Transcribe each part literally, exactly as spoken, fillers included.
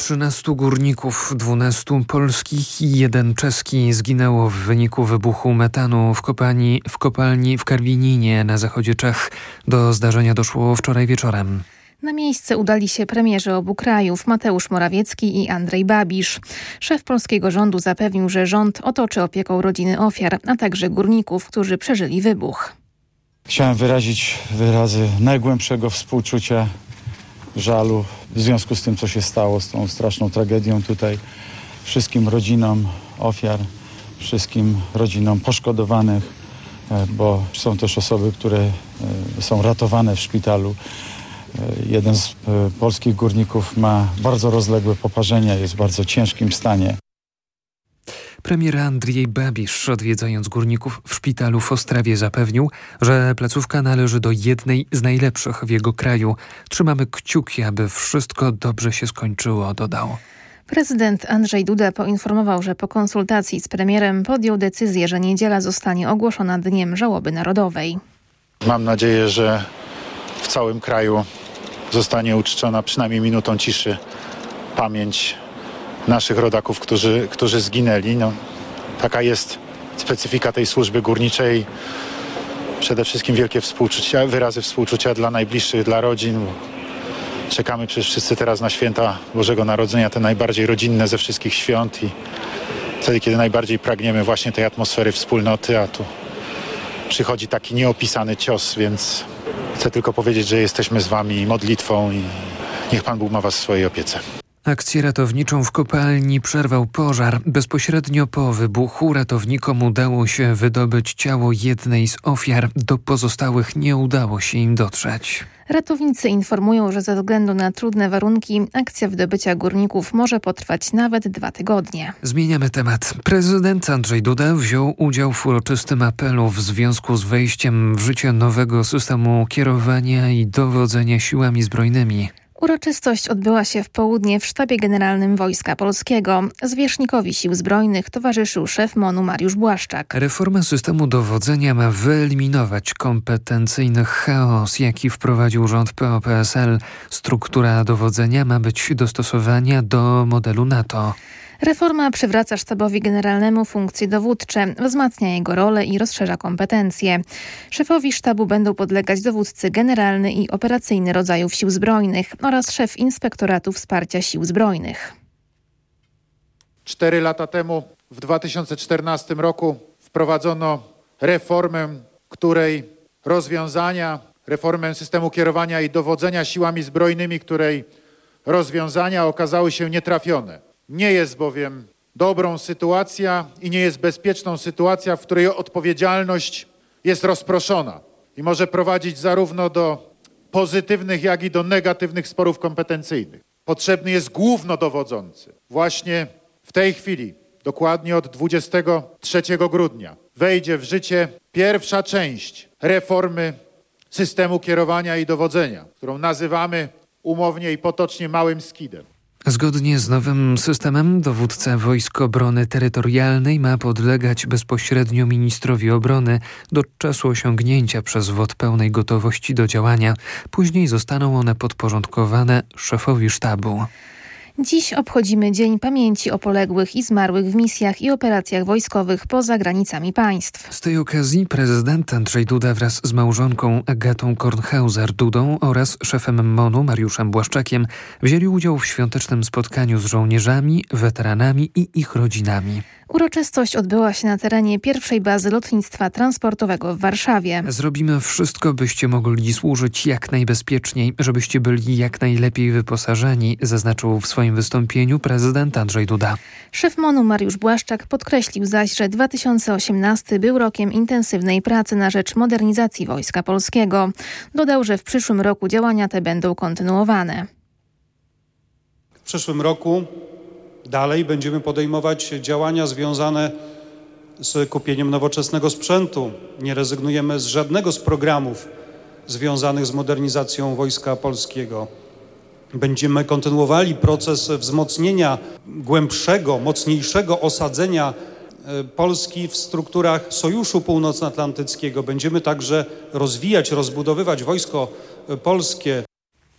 trzynastu górników, dwunastu polskich i jeden czeski zginęło w wyniku wybuchu metanu w kopalni w, kopalni w Karwininie na zachodzie Czech. Do zdarzenia doszło wczoraj wieczorem. Na miejsce udali się premierzy obu krajów, Mateusz Morawiecki i Andrzej Babiš. Szef polskiego rządu zapewnił, że rząd otoczy opieką rodziny ofiar, a także górników, którzy przeżyli wybuch. Chciałem wyrazić wyrazy najgłębszego współczucia, żalu w związku z tym, co się stało, z tą straszną tragedią tutaj. Wszystkim rodzinom ofiar, wszystkim rodzinom poszkodowanych, bo są też osoby, które są ratowane w szpitalu. Jeden z polskich górników ma bardzo rozległe poparzenia, jest w bardzo ciężkim stanie. Premier Andrzej Babiš, odwiedzając górników w szpitalu w Ostrawie, zapewnił, że placówka należy do jednej z najlepszych w jego kraju. Trzymamy kciuki, aby wszystko dobrze się skończyło, dodał. Prezydent Andrzej Duda poinformował, że po konsultacji z premierem podjął decyzję, że niedziela zostanie ogłoszona Dniem Żałoby Narodowej. Mam nadzieję, że w całym kraju zostanie uczczona przynajmniej minutą ciszy pamięć naszych rodaków, którzy, którzy zginęli. No, taka jest specyfika tej służby górniczej. Przede wszystkim wielkie współczucia, wyrazy współczucia dla najbliższych, dla rodzin. Czekamy przecież wszyscy teraz na święta Bożego Narodzenia, te najbardziej rodzinne ze wszystkich świąt i wtedy, kiedy najbardziej pragniemy właśnie tej atmosfery wspólnoty, a tu przychodzi taki nieopisany cios, więc chcę tylko powiedzieć, że jesteśmy z wami modlitwą i niech Pan Bóg ma was w swojej opiece. Akcję ratowniczą w kopalni przerwał pożar. Bezpośrednio po wybuchu ratownikom udało się wydobyć ciało jednej z ofiar. Do pozostałych nie udało się im dotrzeć. Ratownicy informują, że ze względu na trudne warunki akcja wydobycia górników może potrwać nawet dwa tygodnie. Zmieniamy temat. Prezydent Andrzej Duda wziął udział w uroczystym apelu w związku z wejściem w życie nowego systemu kierowania i dowodzenia siłami zbrojnymi. Uroczystość odbyła się w południe w Sztabie Generalnym Wojska Polskiego. Zwierzchnikowi Sił Zbrojnych towarzyszył szef M O N-u Mariusz Błaszczak. Reforma systemu dowodzenia ma wyeliminować kompetencyjny chaos, jaki wprowadził rząd P O P S L. Struktura dowodzenia ma być dostosowana do modelu NATO. Reforma przywraca Sztabowi Generalnemu funkcje dowódcze, wzmacnia jego rolę i rozszerza kompetencje. Szefowi sztabu będą podlegać dowódcy generalny i operacyjny rodzajów Sił Zbrojnych oraz szef Inspektoratu Wsparcia Sił Zbrojnych. Cztery lata temu, w dwa tysiące czternastym roku, wprowadzono reformę, której rozwiązania, reformę systemu kierowania i dowodzenia siłami zbrojnymi, której rozwiązania okazały się nietrafione. Nie jest bowiem dobrą sytuacja i nie jest bezpieczną sytuacja, w której odpowiedzialność jest rozproszona i może prowadzić zarówno do pozytywnych, jak i do negatywnych sporów kompetencyjnych. Potrzebny jest głównodowodzący. Właśnie w tej chwili, dokładnie od dwudziestego trzeciego grudnia, wejdzie w życie pierwsza część reformy systemu kierowania i dowodzenia, którą nazywamy umownie i potocznie małym skidem. Zgodnie z nowym systemem dowódca Wojsk Obrony Terytorialnej ma podlegać bezpośrednio ministrowi obrony do czasu osiągnięcia przez W O T pełnej gotowości do działania. Później zostaną one podporządkowane szefowi sztabu. Dziś obchodzimy Dzień Pamięci o poległych i zmarłych w misjach i operacjach wojskowych poza granicami państw. Z tej okazji prezydent Andrzej Duda wraz z małżonką Agatą Kornhauser-Dudą oraz szefem M O N-u Mariuszem Błaszczakiem wzięli udział w świątecznym spotkaniu z żołnierzami, weteranami i ich rodzinami. Uroczystość odbyła się na terenie pierwszej bazy lotnictwa transportowego w Warszawie. Zrobimy wszystko, byście mogli służyć jak najbezpieczniej, żebyście byli jak najlepiej wyposażeni, zaznaczył w swoim wystąpieniu prezydent Andrzej Duda. Szef M O N-u Mariusz Błaszczak podkreślił zaś, że dwa tysiące osiemnasty był rokiem intensywnej pracy na rzecz modernizacji Wojska Polskiego. Dodał, że w przyszłym roku działania te będą kontynuowane. W przyszłym roku dalej będziemy podejmować działania związane z kupieniem nowoczesnego sprzętu. Nie rezygnujemy z żadnego z programów związanych z modernizacją Wojska Polskiego. Będziemy kontynuowali proces wzmocnienia głębszego, mocniejszego osadzenia Polski w strukturach Sojuszu Północnoatlantyckiego. Będziemy także rozwijać, rozbudowywać Wojsko Polskie.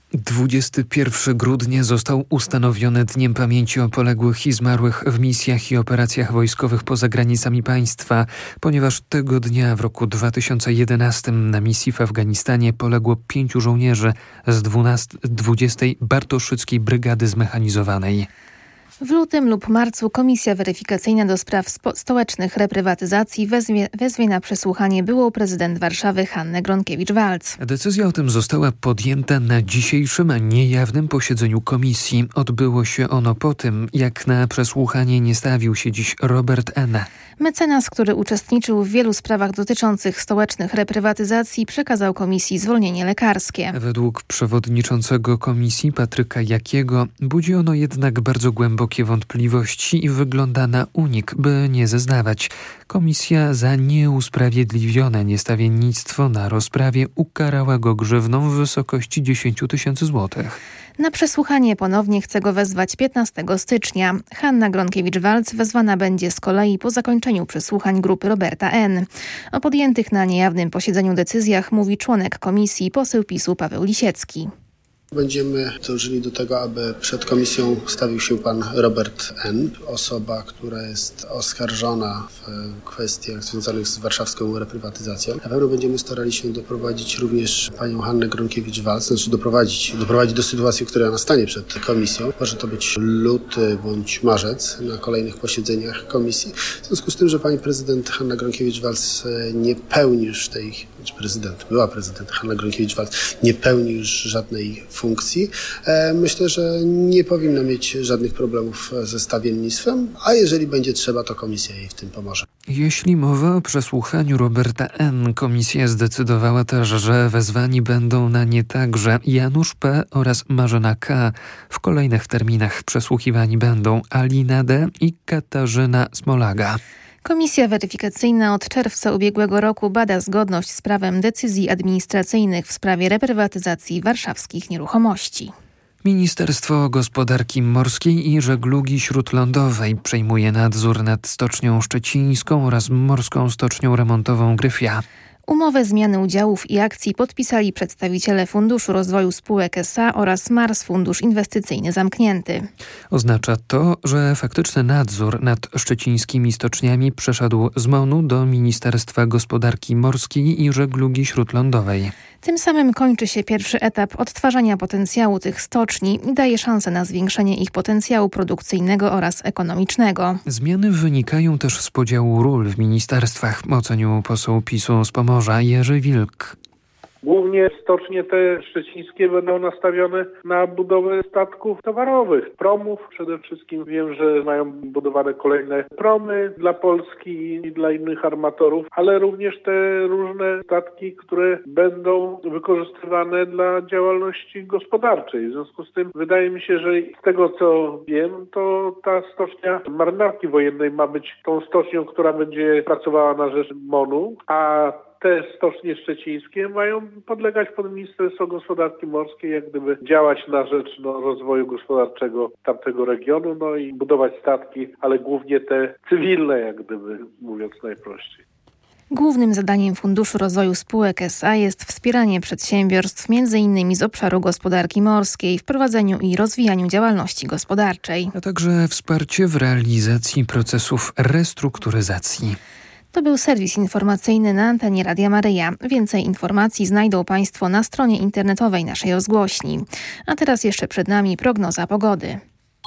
dwudziestego pierwszego grudnia został ustanowiony Dniem Pamięci o poległych i zmarłych w misjach i operacjach wojskowych poza granicami państwa, ponieważ tego dnia w roku dwa tysiące jedenastym na misji w Afganistanie poległo pięciu żołnierzy z dwudziestej Bartoszyckiej Brygady Zmechanizowanej. W lutym lub marcu Komisja Weryfikacyjna do spraw spo- stołecznych reprywatyzacji wezwie, wezwie na przesłuchanie byłą prezydent Warszawy Hannę Gronkiewicz-Waltz. Decyzja o tym została podjęta na dzisiejszym niejawnym posiedzeniu komisji. Odbyło się ono po tym, jak na przesłuchanie nie stawił się dziś Robert N. Mecenas, który uczestniczył w wielu sprawach dotyczących stołecznych reprywatyzacji, przekazał komisji zwolnienie lekarskie. Według przewodniczącego komisji Patryka Jakiego budzi ono jednak bardzo głębokie wątpliwości i wygląda na unik, by nie zeznawać. Komisja za nieusprawiedliwione niestawiennictwo na rozprawie ukarała go grzywną w wysokości dziesięć tysięcy złotych. Na przesłuchanie ponownie chce go wezwać piętnastego stycznia. Hanna Gronkiewicz-Waltz wezwana będzie z kolei po zakończeniu przesłuchań grupy Roberta N. O podjętych na niejawnym posiedzeniu decyzjach mówi członek komisji, poseł PiSu Paweł Lisiecki. Będziemy dążyli do tego, aby przed komisją stawił się pan Robert N., osoba, która jest oskarżona w kwestiach związanych z warszawską reprywatyzacją. Na pewno będziemy starali się doprowadzić również panią Hannę Gronkiewicz-Waltz, znaczy doprowadzić, doprowadzić do sytuacji, która nastanie przed komisją. Może to być luty bądź marzec na kolejnych posiedzeniach komisji. W związku z tym, że pani prezydent Hanna Gronkiewicz-Waltz nie pełni już tej, czy prezydent, była prezydent Hanna Gronkiewicz-Waltz, nie pełni już żadnej funkcji. Myślę, że nie powinno mieć żadnych problemów ze stawiennictwem, a jeżeli będzie trzeba, to komisja jej w tym pomoże. Jeśli mowa o przesłuchaniu Roberta N., komisja zdecydowała też, że wezwani będą na nie także Janusz P. oraz Marzena K. W kolejnych terminach przesłuchiwani będą Alina D. i Katarzyna Smolaga. Komisja weryfikacyjna od czerwca ubiegłego roku bada zgodność z prawem decyzji administracyjnych w sprawie reprywatyzacji warszawskich nieruchomości. Ministerstwo Gospodarki Morskiej i Żeglugi Śródlądowej przejmuje nadzór nad Stocznią Szczecińską oraz Morską Stocznią Remontową Gryfia. Umowę zmiany udziałów i akcji podpisali przedstawiciele Funduszu Rozwoju Spółek S A oraz Mars Fundusz Inwestycyjny Zamknięty. Oznacza to, że faktyczny nadzór nad szczecińskimi stoczniami przeszedł z M O N-u do Ministerstwa Gospodarki Morskiej i Żeglugi Śródlądowej. Tym samym kończy się pierwszy etap odtwarzania potencjału tych stoczni i daje szansę na zwiększenie ich potencjału produkcyjnego oraz ekonomicznego. Zmiany wynikają też z podziału ról w ministerstwach, ocenił poseł PiSu z Pomorza Jerzy Wilk. Głównie stocznie te szczecińskie będą nastawione na budowę statków towarowych, promów przede wszystkim. Wiem, że mają budowane kolejne promy dla Polski i dla innych armatorów, ale również te różne statki, które będą wykorzystywane dla działalności gospodarczej. W związku z tym wydaje mi się, że z tego co wiem, to ta stocznia marynarki wojennej ma być tą stocznią, która będzie pracowała na rzecz M O N-u, a te stocznie szczecińskie mają podlegać pod Ministerstwo Gospodarki Morskiej, jak gdyby działać na rzecz no, rozwoju gospodarczego tamtego regionu, no i budować statki, ale głównie te cywilne, jak gdyby, mówiąc najprościej. Głównym zadaniem Funduszu Rozwoju Spółek S A jest wspieranie przedsiębiorstw między innymi z obszaru gospodarki morskiej w prowadzeniu i rozwijaniu działalności gospodarczej. A także wsparcie w realizacji procesów restrukturyzacji. To był serwis informacyjny na antenie Radia Maryja. Więcej informacji znajdą Państwo na stronie internetowej naszej rozgłośni. A teraz jeszcze przed nami prognoza pogody.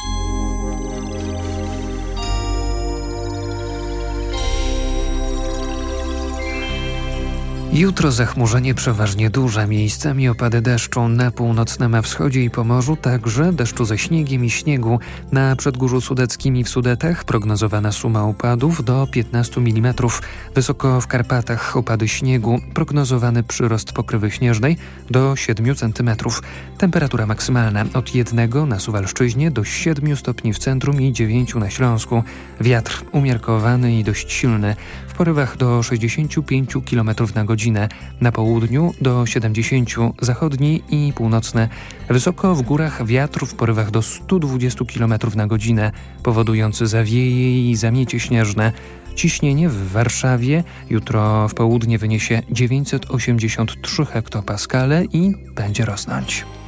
Jutro zachmurzenie przeważnie duże, miejscami opady deszczu na północnym wschodzie i Pomorzu, także deszczu ze śniegiem i śniegu. Na Przedgórzu Sudeckim i w Sudetach prognozowana suma opadów do piętnastu milimetrów. Wysoko w Karpatach opady śniegu, prognozowany przyrost pokrywy śnieżnej do siedmiu centymetrów. Temperatura maksymalna od jednego na Suwalszczyźnie do siedmiu stopni w centrum i dziewięciu na Śląsku. Wiatr umiarkowany i dość silny. W porywach do sześćdziesięciu pięciu kilometrów na godzinę. Na południu do siedemdziesięciu, zachodni i północne. Wysoko w górach wiatr w porywach do stu dwudziestu kilometrów na godzinę, powodujący zawieje i zamiecie śnieżne. Ciśnienie w Warszawie jutro w południe wyniesie dziewięćset osiemdziesiąt trzy hektopaskale i będzie rosnąć.